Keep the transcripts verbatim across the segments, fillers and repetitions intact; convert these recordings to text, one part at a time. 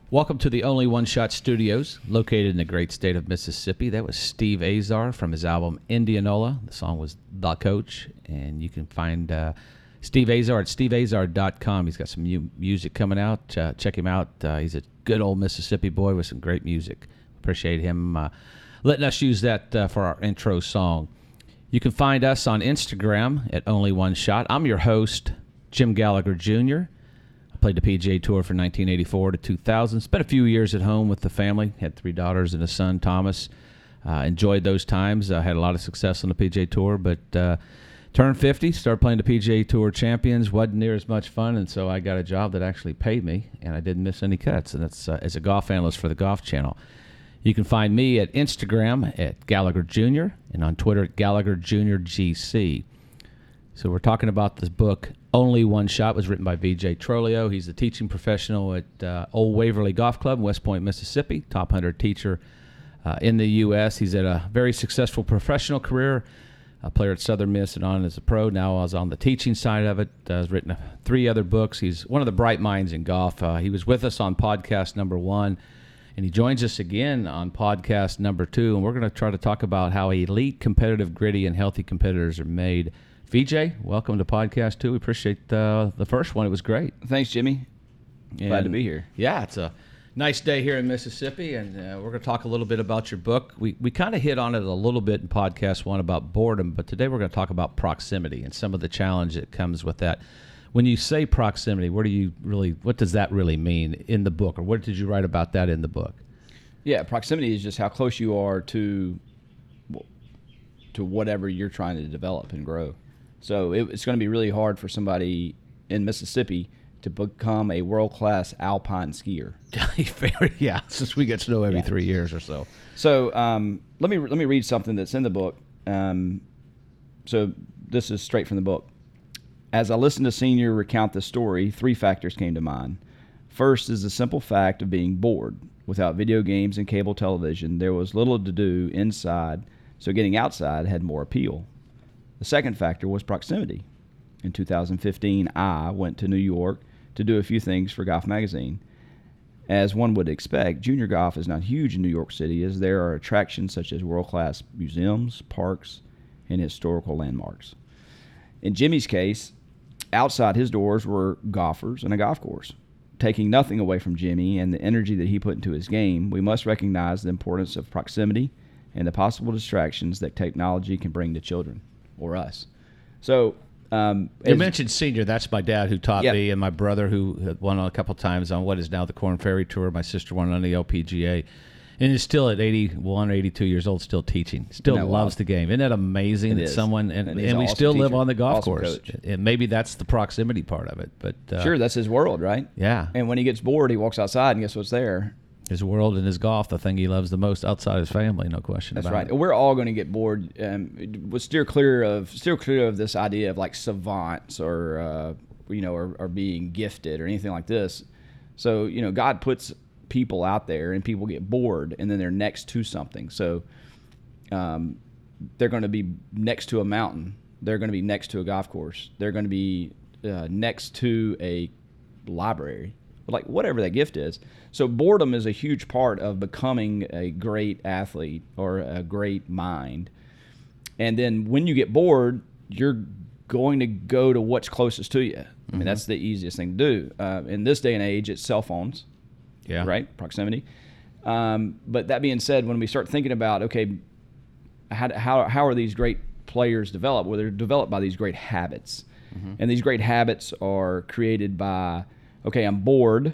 Welcome to the Only One Shot Studios, located in the great state of Mississippi. That was Steve Azar from his album Indianola. The song was The Coach, and you can find uh, Steve Azar at steve azar dot com. He's got some new music coming out. Uh, check him out. Uh, he's a good old Mississippi boy with some great music. Appreciate him uh, letting us use that uh, for our intro song. You can find us on Instagram at Only One Shot. I'm your host, Jim Gallagher Junior Played the P G A Tour from nineteen eighty-four to two thousand. Spent a few years at home with the family. Had three daughters and a son, Thomas. Uh, enjoyed those times. I uh, had a lot of success on the P G A Tour, but uh, turned fifty, started playing the P G A Tour Champions. Wasn't near as much fun, and so I got a job that actually paid me, and I didn't miss any cuts, and that's uh, as a golf analyst for the Golf Channel. You can find me at Instagram at Gallagher Junior and on Twitter at Gallagher Junior G C. So we're talking about this book, Only One Shot. It was written by V J Trolio. He's a teaching professional at uh, Old Waverly Golf Club in West Point, Mississippi, top one hundred teacher uh, in the U S He's had a very successful professional career, a player at Southern Miss and on as a pro. Now I was on the teaching side of it. Uh, he's written three other books. He's one of the bright minds in golf. Uh, he was with us on podcast number one, and he joins us again on podcast number two, and we're going to try to talk about how elite, competitive, gritty, and healthy competitors are made. V J, welcome to podcast two. We appreciate uh, the first one. It was great. Thanks, Jimmy. And glad to be here. Yeah, it's a nice day here in Mississippi, and uh, we're going to talk a little bit about your book. We we kind of hit on it a little bit in podcast one about boredom, but today we're going to talk about proximity and some of the challenge that comes with that. When you say proximity, what do you really? What does that really mean in the book, or what did you write about that in the book? Yeah, proximity is just how close you are to to whatever you're trying to develop and grow. So it, it's going to be really hard for somebody in Mississippi to become a world-class alpine skier. Yeah, since we get snow every yeah. three years or so. So um, let me let me read something that's in the book. Um, so this is straight from the book. As I listened to Senior recount the story, three factors came to mind. First is the simple fact of being bored. Without video games and cable television, there was little to do inside, so getting outside had more appeal. The second factor was proximity. In two thousand fifteen, I went to New York to do a few things for Golf Magazine. As one would expect, junior golf is not huge in New York City, as there are attractions such as world-class museums, parks, and historical landmarks. In Jimmy's case, outside his doors were golfers and a golf course. Taking nothing away from Jimmy and the energy that he put into his game, we must recognize the importance of proximity and the possible distractions that technology can bring to children. Or us. So um, you mentioned Senior. That's my dad who taught yep. me, and my brother who had won a couple times on what is now the Korn Ferry Tour. My sister won on the L P G A, and is still at eighty-one, eighty-two years old, still teaching. Still loves wild? the game. Isn't that amazing? It that is. someone and, and, and we awesome still teacher. live on the golf awesome course. Coach. And maybe that's the proximity part of it. But uh, sure, that's his world, right? Yeah. And when he gets bored, he walks outside, and guess what's there? His world and his golf, the thing he loves the most outside his family, no question That's about right. it. We're all going to get bored. Um, we'll steer clear of steer clear of this idea of like savants or uh, you know, or, or being gifted or anything like this. So you know, God puts people out there, and people get bored, and then they're next to something. So um, they're going to be next to a mountain. They're going to be next to a golf course. They're going to be uh, next to a library. Like whatever that gift is. So boredom is a huge part of becoming a great athlete or a great mind. And then when you get bored, you're going to go to what's closest to you. I mean, mm-hmm. that's the easiest thing to do. Uh, in this day and age, it's cell phones, yeah, right? Proximity. Um, but that being said, when we start thinking about, okay, how how, how are these great players developed? Well, they're developed by these great habits. Mm-hmm. And these great habits are created by, okay, I'm bored.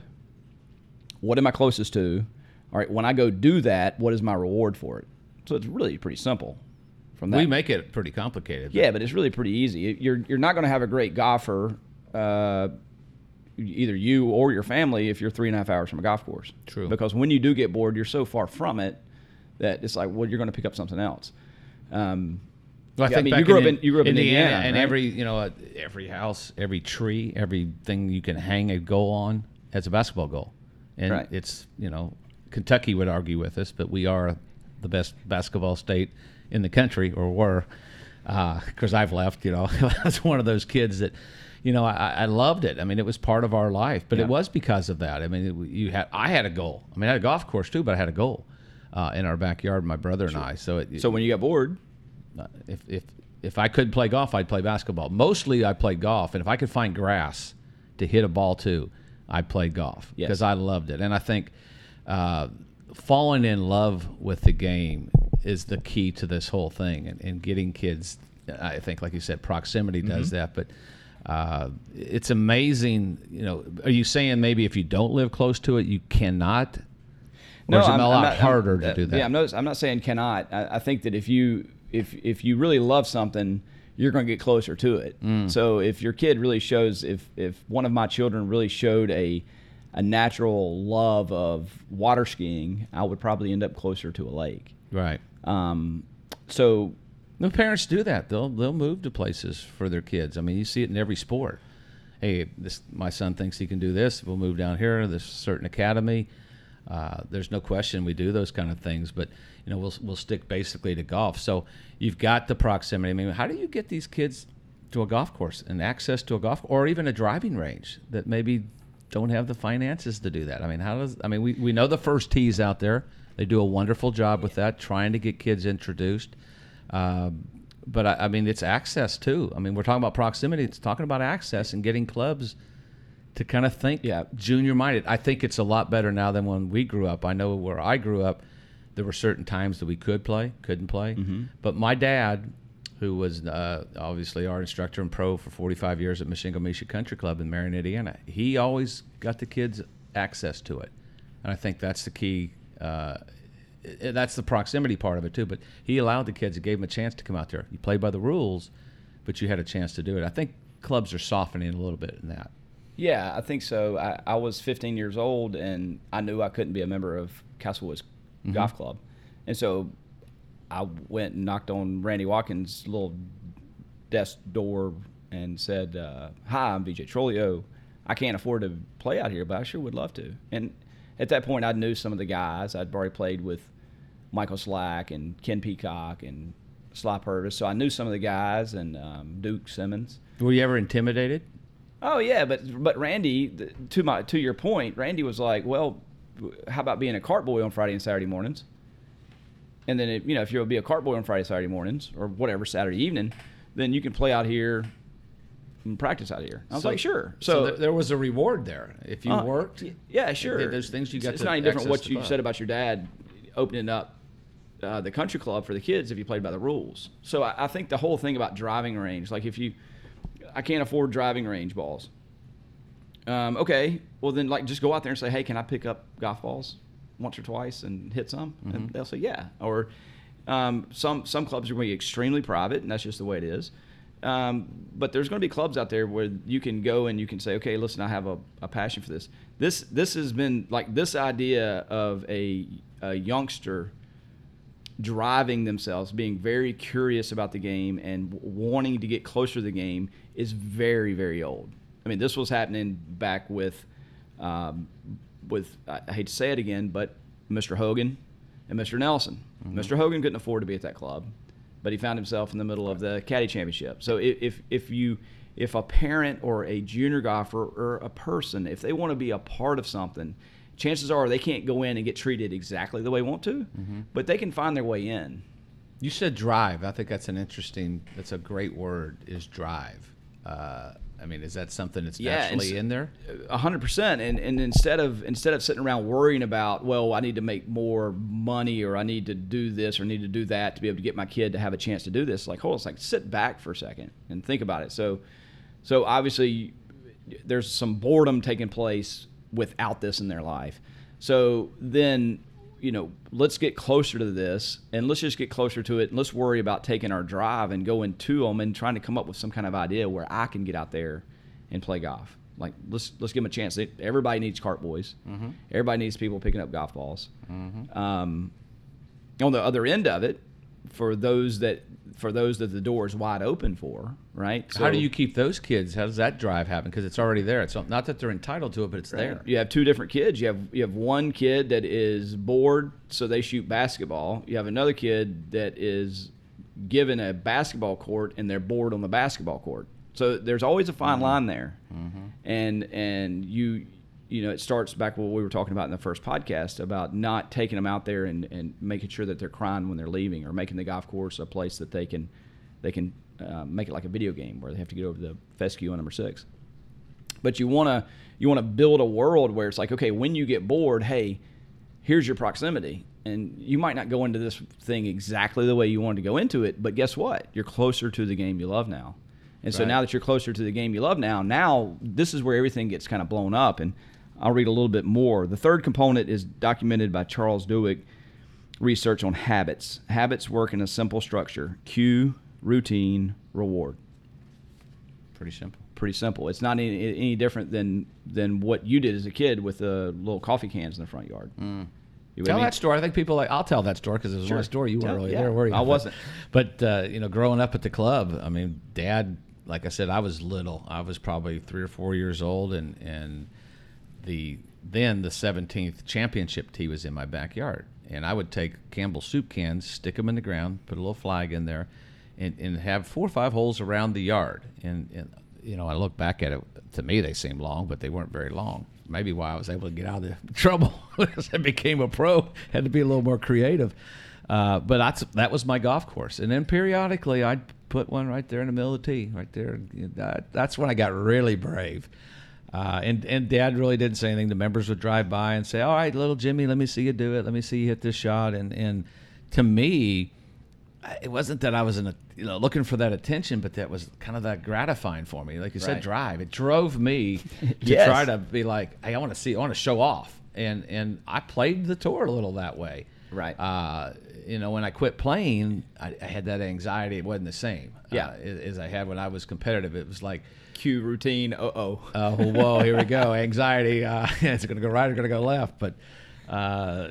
What am I closest to? All right, when I go do that, what is my reward for it? So it's really pretty simple. From that, we make it pretty complicated. But. Yeah, but it's really pretty easy. You're you're not going to have a great golfer, uh, either you or your family, if you're three and a half hours from a golf course. True. Because when you do get bored, you're so far from it that it's like, well, you're going to pick up something else. Um, Well, I yeah, think I mean, back you grew in, up in you grew up in Indiana, Indiana, and right? every you know every house, every tree, everything you can hang a goal on has a basketball goal, and right. it's you know Kentucky would argue with us, but we are the best basketball state in the country, or were, because uh, I've left. You know, I was one of those kids that, you know, I, I loved it. I mean, it was part of our life, but Yeah. it was because of that. I mean, it, you had I had a goal. I mean, I had a golf course too, but I had a goal uh, in our backyard, my brother and I. So it, So when you got bored, if if if I couldn't play golf, I'd play basketball. Mostly, I played golf, and if I could find grass to hit a ball to, I played golf Yes. because I loved it. And I think uh, falling in love with the game is the key to this whole thing, and, and getting kids. I think, like you said, proximity does Mm-hmm. that, but. Uh, it's amazing, you know. Are you saying maybe if you don't live close to it, you cannot? Or is it I'm- a I'm lot not- harder I'm- to uh, do that? Yeah, I'm not, I'm not saying cannot. I, I think that if you if if you really love something, you're going to get closer to it. Mm. So if your kid really shows, if if one of my children really showed a a natural love of water skiing, I would probably end up closer to a lake. Right. Um, so The parents do that. They'll they'll move to places for their kids. I mean, you see it in every sport. Hey, this my son thinks he can do this. We'll move down here to this certain academy. Uh, there's no question we do those kind of things, but you know we'll we'll stick basically to golf. So you've got the proximity. I mean, how do you get these kids to a golf course and access to a golf or even a driving range that maybe don't have the finances to do that? I mean, how does I mean we, we know the First Tees out there. They do a wonderful job with that, trying to get kids introduced. Uh, but I, I mean, it's access too. I mean, we're talking about proximity. It's talking about access and getting clubs to kind of think Yeah. junior minded. I think it's a lot better now than when we grew up. I know where I grew up, there were certain times that we could play, couldn't play. Mm-hmm. But my dad, who was uh, obviously our instructor and pro for forty-five years at Mishingo Misha Country Club in Marion, Indiana, he always got the kids access to it. And I think that's the key. Uh, i- that's the proximity part of it too. But he allowed the kids, he gave them a chance to come out there. You played by the rules, but you had a chance to do it. I think clubs are softening a little bit in that. yeah, I think so. I, I was fifteen years old, and I knew I couldn't be a member of Castlewood's Golf Club. And so I went and knocked on Randy Watkins' little desk door and said, uh, hi, I'm V J Trolio. I can't afford to play out here, but I sure would love to. And at that point, I knew some of the guys. I'd already played with Michael Slack and Ken Peacock and Sly Purvis, so I knew some of the guys, and um, Duke Simmons. Were you ever intimidated? Oh yeah, but but Randy, th- to my to your point, Randy was like, well, how about being a cart boy on Friday and Saturday mornings? And then it, you know, if you'll be a cart boy on Friday, Saturday mornings, or whatever Saturday evening, then you can play out here and practice out here. I was So- like, sure. So, So, there, there was a reward there if you uh, worked. y- yeah, sure. there- there's things you got It's to not any different access what the you club. said about your dad opening up uh, the country club for the kids if you played by the rules. So I, I think the whole thing about driving range, like if you, I can't afford driving range balls. Um, okay, well then like just go out there and say, hey, can I pick up golf balls once or twice and hit some? Mm-hmm. And they'll say yeah. Or um, some some clubs are going to be extremely private, and that's just the way it is. Um, but there's going to be clubs out there where you can go and you can say, okay, listen, I have a, a passion for this. This this has been like this idea of a, a youngster driving themselves, being very curious about the game and w- wanting to get closer to the game is very, very old. I mean, this was happening back with, um, with I I hate to say it again, but Mister Hogan and Mister Nelson. Mm-hmm. Mister Hogan couldn't afford to be at that club, but he found himself in the middle of the Caddy Championship. So if if, if you if a parent or a junior golfer or a person, if they want to be a part of something, chances are they can't go in and get treated exactly the way they want to, Mm-hmm. but they can find their way in. You said drive. I think that's an interesting. That's a great word. Is drive. Uh, I mean, is that something that's Yeah, naturally it's- in there? A hundred percent. And and instead of instead of sitting around worrying about, well, I need to make more money or I need to do this or need to do that to be able to get my kid to have a chance to do this, like hold on, it's like sit back for a second and think about it. So so obviously there's some boredom taking place without this in their life. So then, you know, let's get closer to this and let's just get closer to it. And let's worry about taking our drive and going to them and trying to come up with some kind of idea where I can get out there and play golf. Like let's let's give them a chance. They, everybody needs cart boys. Mm-hmm. Everybody needs people picking up golf balls. Mm-hmm. Um, on the other end of it, for those that for those that the door is wide open for, right? How do So- you keep those kids? How does that drive happen? Because it's already there. It's not that they're entitled to it, but it's there. You have two different kids. You have you have one kid that is bored, so they shoot basketball. You have another kid that is given a basketball court and they're bored on the basketball court. So there's always a fine Mm-hmm. line there, Mm-hmm. and and you you know it starts back what we were talking about in the first podcast about not taking them out there and, and making sure that they're crying when they're leaving, or making the golf course a place that they can they can uh, make it like a video game where they have to get over the fescue on number six. But you want to you want to build a world where it's like, okay, when you get bored, hey, here's your proximity. And you might not go into this thing exactly the way you wanted to go into it, but guess what? You're closer to the game you love now. And so Right. now that you're closer to the game you love now, now this is where everything gets kind of blown up. And I'll read a little bit more. The third component is documented by Charles Duhigg, research on habits. Habits work in a simple structure: cue, routine, reward. Pretty simple. Pretty simple. It's not any, any different than than what you did as a kid with the little coffee cans in the front yard. Mm. You with Tell me? that story. I think people like. I'll tell that story because it was Sure. my story. You Tell- weren't really yeah. there, were you? I wasn't. But, but uh, you know, growing up at the club, I mean, Dad, like I said, I was little. I was probably three or four years old, and and the then the seventeenth championship tee was in my backyard, and I would take Campbell's soup cans, stick them in the ground, put a little flag in there, and, and have four or five holes around the yard. And, and you know, I look back at it. To me, they seemed long, but they weren't very long. Maybe why I was able to get out of the trouble as I became a pro. Had to be a little more creative. Uh, but that's, that was my golf course. And then periodically, I'd put one right there in the middle of the tee, right there. That, that's when I got really brave. Uh, and, and Dad really didn't say anything. The members would drive by and say, all right, little Jimmy, let me see you do it. Let me see you hit this shot. And, and to me, it wasn't that I was in a, you know, looking for that attention, but that was kind of that gratifying for me. Like you said, Right. drive. It drove me to Yes. try to be like, hey, I want to see, I want to show off. And and I played the tour a little that way. Right. Uh, you know, when I quit playing, I, I had that anxiety. It wasn't the same. Yeah. Uh, as, as I had when I was competitive. It was like, Cue, routine. Uh oh. oh, whoa, here we go. Anxiety. Uh, is it going to go right or going to go left? But, uh,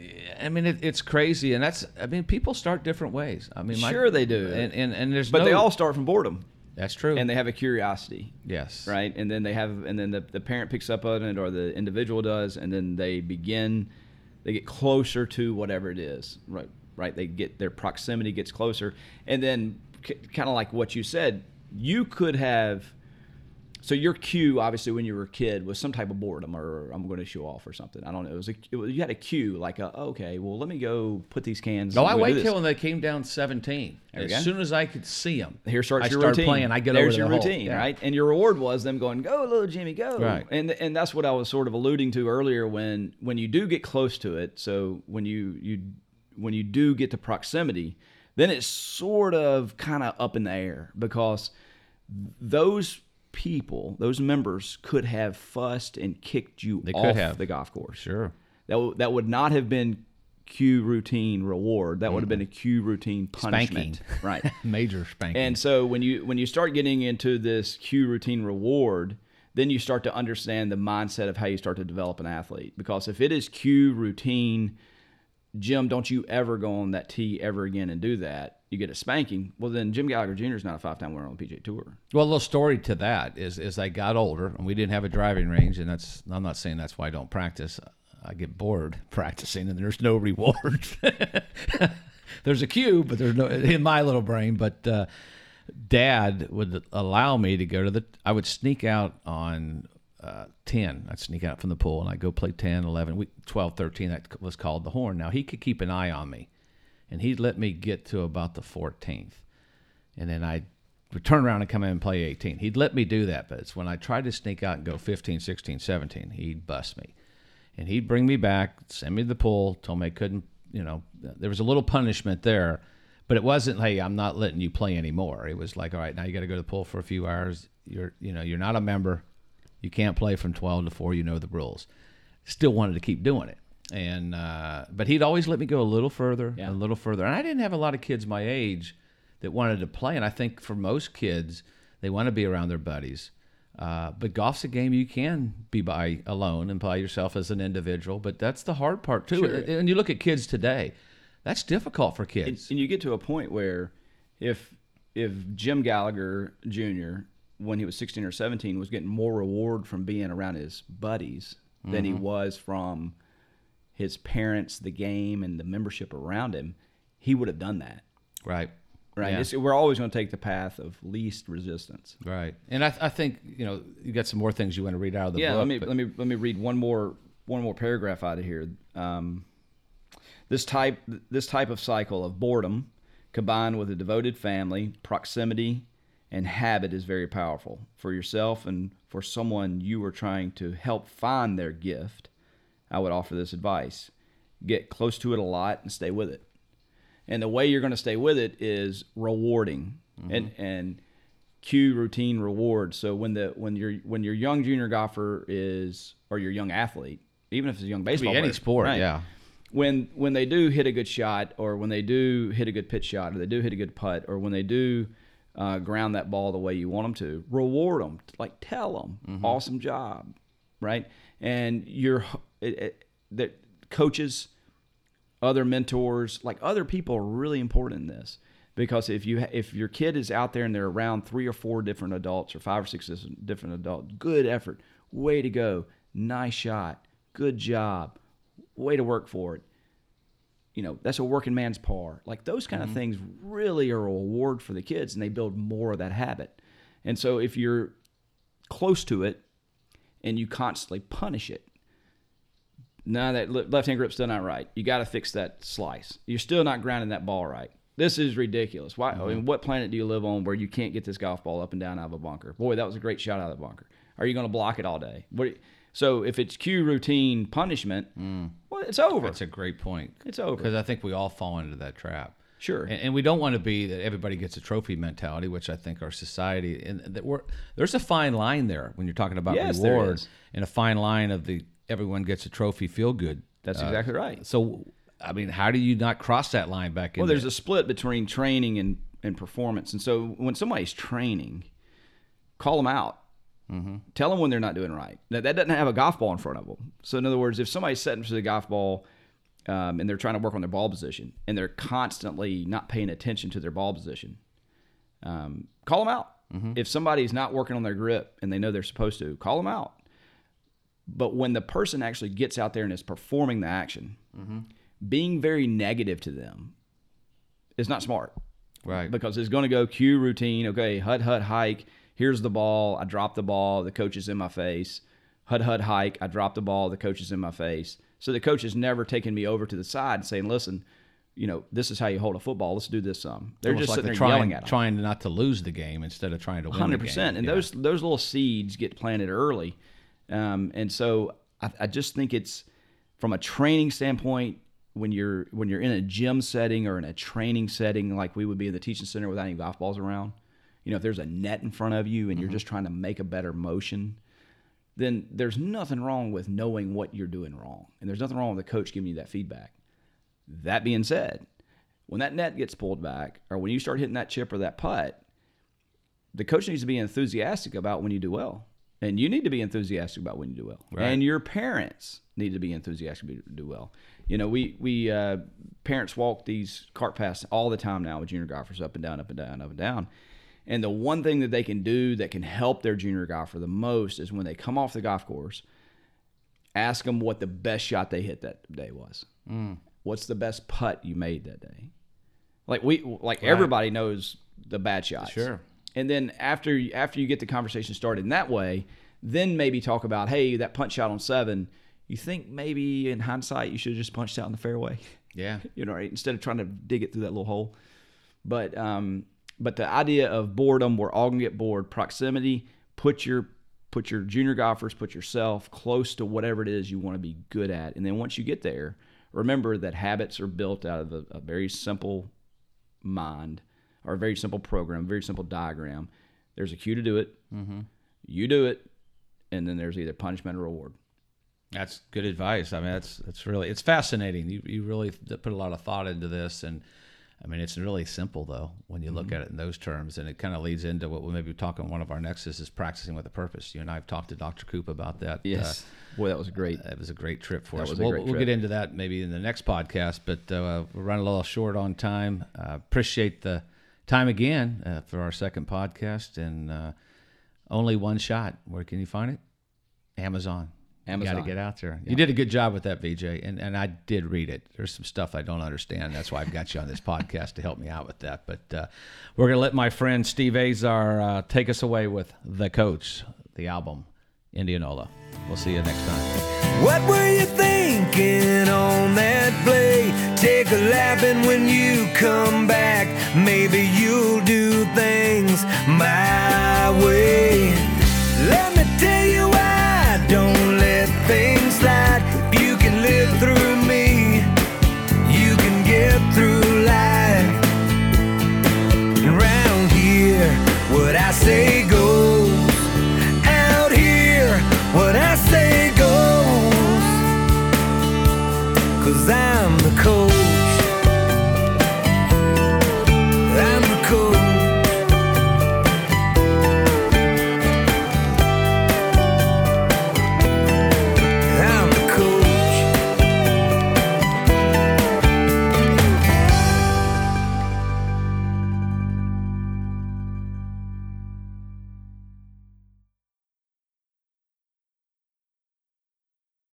I mean, it, it's crazy. And that's, I mean, people start different ways. I mean, my, Sure they do. And, and, and there's But no, they all start from boredom, that's true. and they have a curiosity, yes. right? And then they have, and then the, the parent picks up on it, or the individual does, and then they begin, they get closer to whatever it is, right? Right? They get, their proximity gets closer, and then c- kind of like what you said, you could have. So your cue, obviously, when you were a kid, was some type of boredom, or I'm going to show off or something. I don't know. It was, a, it was you had a cue, like, a, okay, well, let me go put these cans. No, I'm I gonna do wait this. till when they came down seventeen. There we As go. soon as I could see them, Here starts I your started routine. playing. I get There's over your the hole. routine, Yeah. right? And your reward was them going, "Go, little Jimmy, go!" Right. And and that's what I was sort of alluding to earlier. When when you do get close to it, so when you you when you do get to proximity, then it's sort of kind of up in the air, because those people, those members, could have fussed and kicked you They off could have. the golf course. Sure. That w- that would not have been cue, routine, reward. That would have been a cue, routine, punishment. Spanking. Right. Major spanking. And so when you when you start getting into this cue, routine, reward, then you start to understand the mindset of how you start to develop an athlete. Because if it is cue, routine, Jim, don't you ever go on that tee ever again and do that, you get a spanking. Well, then Jim Gallagher Junior is not a five-time winner on the P G A Tour. Well, a little story to that is, as I got older, and we didn't have a driving range, and that's, I'm not saying that's why I don't practice. I get bored practicing, and there's no reward. There's a cue, but there's no, in my little brain. But uh, Dad would allow me to go to the, I would sneak out on uh, ten. I'd sneak out from the pool, and I'd go play ten, eleven, we- twelve, thirteen. That was called the horn. Now, he could keep an eye on me, and he'd let me get to about the fourteenth. And then I'd would turn around and come in and play eighteen. He'd let me do that, but it's when I tried to sneak out and go fifteen, sixteen, seventeen, he'd bust me. And he'd bring me back, send me to the pool, told me I couldn't, you know, there was a little punishment there, but it wasn't, hey, I'm not letting you play anymore. It was like, all right, now you got to go to the pool for a few hours. You're, you know, you're not a member. You can't play from twelve to four. You know the rules. Still wanted to keep doing it. And, uh, but he'd always let me go a little further, Yeah. a little further. And I didn't have a lot of kids my age that wanted to play. And I think for most kids, they want to be around their buddies. Uh, but golf's a game you can be by alone and play yourself as an individual. But that's the hard part, too. Sure. And you look at kids today, that's difficult for And, kids. and you get to a point where if if Jim Gallagher Junior, when he was sixteen or seventeen, was getting more reward from being around his buddies than he was from his parents, the game, and the membership around him, he would have done that. Right. right? Yeah. It's, we're always going to take the path of least resistance. Right. And I, I think, you know, you got some more things you want to read out of the yeah, book. let me but- let me let me read one more one more paragraph out of here. Um, this type this type of cycle of boredom, combined with a devoted family, proximity, and habit, is very powerful for yourself and for someone you are trying to help find their gift. I would offer this advice: get close to it a lot and stay with it. And the way you're going to stay with it is rewarding mm-hmm. and and cue routine reward. So when the when your when your young junior golfer is, or your young athlete, even if it's a young baseball player, any player, sport, right? yeah. When when they do hit a good shot, or when they do hit a good pitch shot, or they do hit a good putt, or when they do uh, ground that ball the way you want them to, reward them. Like, tell them, mm-hmm. awesome job, right? And your it, it, that coaches, other mentors, like other people are really important in this, because if you if your kid is out there and they're around three or four different adults or five or six different adults, good effort, way to go, nice shot, good job, way to work for it. You know, that's a working man's par. Like, those kind mm-hmm. of things really are a reward for the kids, and they build more of that habit. And so if you're close to it and you constantly punish it, no, that left-hand grip's still not right. You got to fix that slice. You're still not grounding that ball right. This is ridiculous. Why? Mm-hmm. I mean, what planet do you live on where you can't get this golf ball up and down out of a bunker? Boy, that was a great shot out of the bunker. Are you going to block it all day? What? So if it's cue routine punishment, mm. well, it's over. That's a great point. It's over. Because I think we all fall into that trap. Sure. And, and we don't want to be that everybody gets a trophy mentality, which I think our society, and that we're, there's a fine line there when you're talking about yes, rewards, and a fine line of the everyone gets a trophy feel good. That's uh, exactly right. So, I mean, how do you not cross that line back in? Well, there's there? a split between training and, and performance. And so when somebody's training, call them out. Mm-hmm. Tell them when they're not doing right. Now, that doesn't have a golf ball in front of them. So in other words, if somebody's setting for the golf ball um, and they're trying to work on their ball position and they're constantly not paying attention to their ball position, um, call them out. Mm-hmm. If somebody's not working on their grip and they know they're supposed to, call them out. But when the person actually gets out there and is performing the action, mm-hmm. being very negative to them is not smart. Right. Because it's going to go cue routine. Okay, hut, hut, hike. Here's the ball. I dropped the ball. The coach is in my face. Hut, hut, hike. I dropped the ball. The coach is in my face. So the coach has never taken me over to the side and saying, listen, you know, this is how you hold a football. Let's do this some. They're Almost just like sitting there trying, yelling at them. Trying not to lose the game instead of trying to win one hundred the percent. game. And yeah. those those little seeds get planted early. Um, and so I, I just think it's, from a training standpoint, when you're when you're in a gym setting or in a training setting like we would be in the teaching center without any golf balls around, you know, if there's a net in front of you and mm-hmm. you're just trying to make a better motion, then there's nothing wrong with knowing what you're doing wrong. And there's nothing wrong with the coach giving you that feedback. That being said, when that net gets pulled back or when you start hitting that chip or that putt, the coach needs to be enthusiastic about when you do well. And you need to be enthusiastic about when you do well. Right. And your parents need to be enthusiastic to do well. You know, we, we uh, parents walk these cart paths all the time now with junior golfers up and down, up and down, up and down. And the one thing that they can do that can help their junior golfer the most is when they come off the golf course, ask them what the best shot they hit that day was. Mm. What's the best putt you made that day? Like we, like right. everybody knows the bad shots. Sure. And then after after you get the conversation started in that way, then maybe talk about, hey, that punch shot on seven, you think maybe in hindsight you should have just punched out in the fairway? Yeah. You know, right? Instead of trying to dig it through that little hole. But um, but the idea of boredom, we're all gonna get bored. Proximity, put your put your junior golfers, put yourself close to whatever it is you want to be good at. And then once you get there, remember that habits are built out of a, a very simple mind, or a very simple program, very simple diagram. There's a cue to do it. Mm-hmm. You do it, and then there's either punishment or reward. That's good advice. I mean, that's that's really, it's fascinating. You you really put a lot of thought into this, and I mean, it's really simple though when you look mm-hmm. at it in those terms, and it kind of leads into what we may be talking. One of our nexus is practicing with a purpose. You and I have talked to Doctor Coop about that. Yes, uh, boy, that was great. Uh, it was a great trip for that us. Was we'll a great we'll trip. get into that maybe in the next podcast, but uh, we're running a little short on time. Uh, appreciate the time again uh, for our second podcast, and uh, only one shot. Where can you find it? Amazon. Amazon. got to get out there. Yeah. You did a good job with that, V J, and and I did read it. There's some stuff I don't understand. That's why I've got you on this podcast to help me out with that. But uh, we're gonna let my friend Steve Azar uh, take us away with The Coach, the album, Indianola. We'll see you next time. What were you thinking on that play? Take a lap, and when you come back, maybe you'll do things my way. Let me tell you why I don't let things slide. If you can live through me, you can get through life. Around here, what I say goes. Out here, what I say goes. 'Cause I